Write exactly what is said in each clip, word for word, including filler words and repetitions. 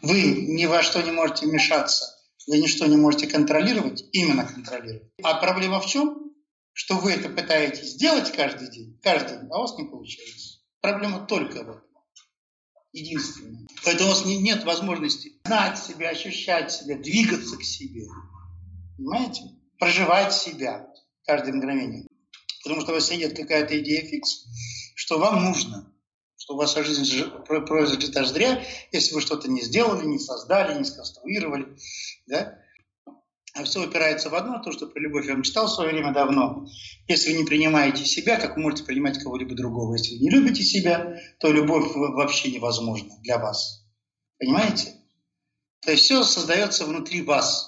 Вы ни во что не можете вмешаться, вы ничто не можете контролировать, именно контролировать. А проблема в чем? Что вы это пытаетесь сделать каждый день, каждый день, а у вас не получается. Проблема только в этом. Единственное. Поэтому у вас не, нет возможности знать себя, ощущать себя, двигаться к себе. Понимаете? Проживать себя каждое мгновение. Потому что у вас сидит какая-то идея фикс, что вам нужно. Что ваша жизнь пройдет аж зря, если вы что-то не сделали, не создали, не сконструировали. Да? А все упирается в одно, то, что про любовь я вам читал в свое время давно. Если вы не принимаете себя, как вы можете принимать кого-либо другого? Если вы не любите себя, то любовь вообще невозможна для вас. Понимаете? То есть все создается внутри вас.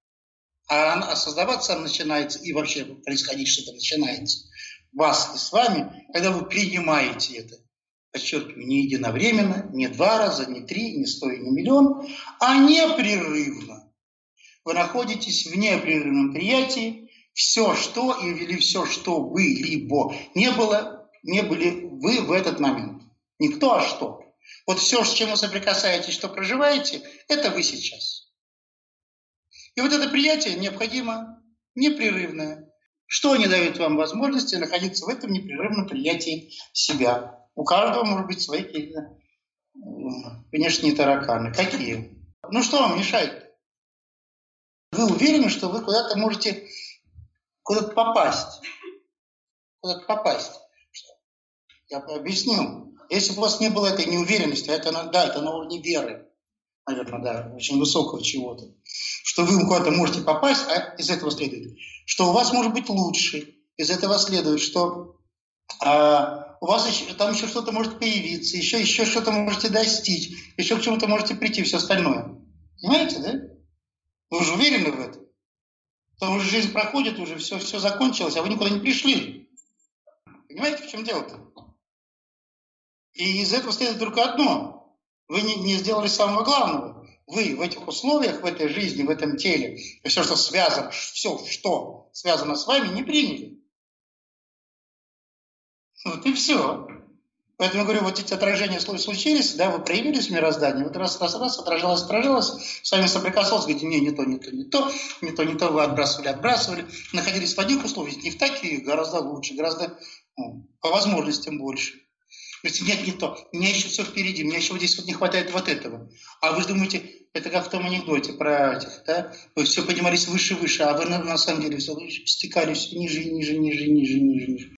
А создаваться начинается, и вообще происходить что-то начинается вас и с вами, когда вы принимаете это. Подчеркиваю, не единовременно, не два раза, не три, не сто и не миллион, а непрерывно. Вы находитесь в непрерывном приятии. Все, что или все, что бы-либо не было, не были вы в этот момент. Не кто, а что. Вот все, с чем вы соприкасаетесь, что проживаете, это вы сейчас. И вот это приятие необходимо непрерывное. Что не дает вам возможности находиться в этом непрерывном приятии себя. У каждого может быть свои какие-то внешние тараканы. Какие? Ну что вам мешает? Вы уверены, что вы куда-то можете куда-то попасть. Куда-то попасть. Я объясню. Если бы у вас не было этой неуверенности, это, да, это на уровне веры, наверное, да, очень высокого чего-то, что вы куда-то можете попасть, а из этого следует, что у вас может быть лучше. Из этого следует, что а, у вас еще, там еще что-то может появиться, еще, еще что-то можете достичь, еще к чему-то можете прийти, все остальное. Понимаете, да? Вы уже уверены в этом? Потому что жизнь проходит, уже все, все закончилось, а вы никуда не пришли. Понимаете, в чем дело-то? И из этого следует только одно. Вы не, не сделали самого главного. Вы в этих условиях, в этой жизни, в этом теле, все, что связано, все, что связано с вами, не приняли. Вот и все. Поэтому я говорю, вот эти отражения случились, да, вы проявились в мироздании, вот раз, раз, раз, отражалось, отражалось, с вами соприкасалось, говорите, не, не то, не то, не то, не то, не то, вы отбрасывали, отбрасывали, находились в одних условиях, не в таких, гораздо лучше, гораздо, ну, по возможностям больше. Говорите, нет, не то, у меня еще все впереди, у меня еще вот здесь вот не хватает вот этого. А вы же думаете, это как в том анекдоте про этих, да, вы все поднимались выше, выше, а вы на, на самом деле все стекали все ниже, ниже, ниже, ниже, ниже, ниже.